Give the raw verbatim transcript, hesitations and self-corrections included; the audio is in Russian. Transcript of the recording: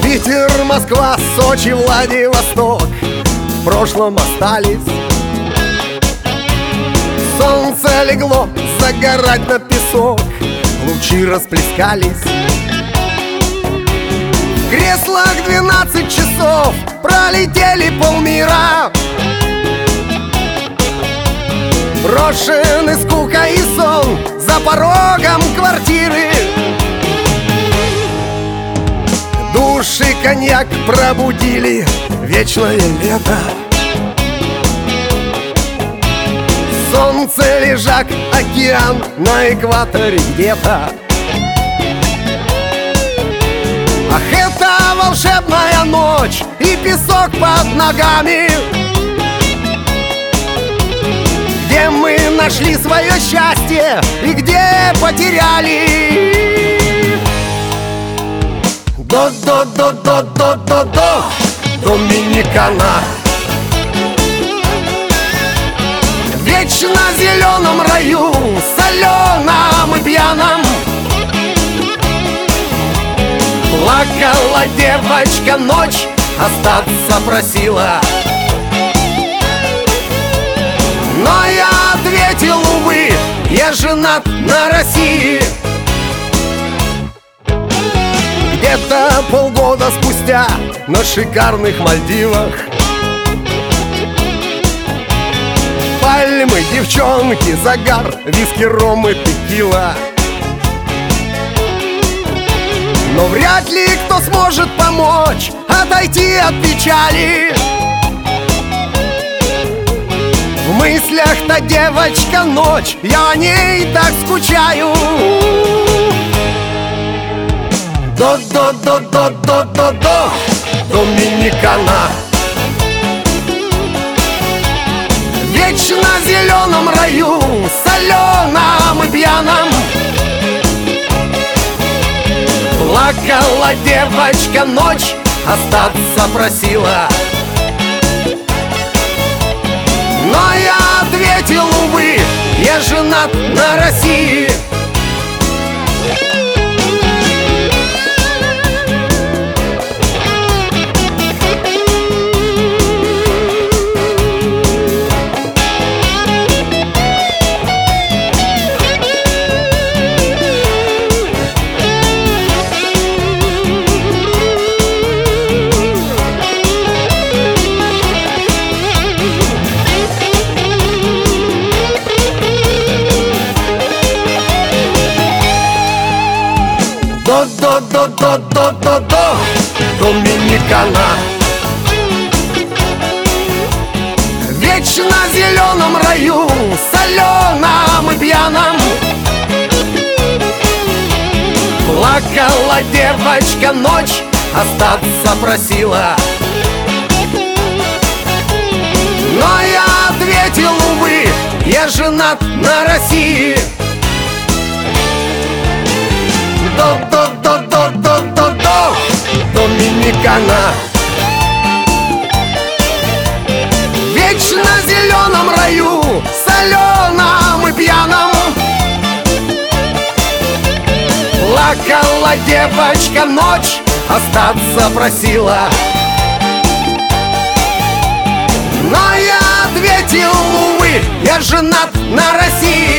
Питер, Москва, Сочи, Владивосток в прошлом остались. Солнце легло загорать на песок, лучи расплескались. В креслах двенадцать часов пролетели полмира. Брошены скука и сон за порогом квартиры. Души коньяк пробудили вечное лето. Солнце, лежак, океан на экваторе где-то. Ах, это волшебная ночь и песок под ногами, где мы нашли свое счастье и где потеряли. До-до-до-до-до-до-до Доминикана. В вечно зеленом раю, соленом и пьяном, плакала девочка ночь, остаться просила. Но я ответил, увы, я женат на России. Где-то полгода спустя на шикарных Мальдивах пальмы, девчонки, загар, виски, ром и текила. Но вряд ли кто сможет помочь отойти от печали. В мыслях та девочка ночь, я о ней так скучаю. До-до-до-до-до-до-до Доминикана. В вечно зеленом раю, соленом и пьяном, плакала девочка ночь, остаться просила. Но я ответил, увы, я женат на России. До-до-до-до-до-до-до Доминикана. В вечно зеленом раю, соленом и пьяном, плакала девочка ночь, остаться просила. Но я ответил, увы, я женат на России. До-до-до-до-до-до-до Доминикана. В вечно зеленом раю, соленом и пьяном, плакала девочка ночь, остаться просила. Но я ответил, увы, я женат на России.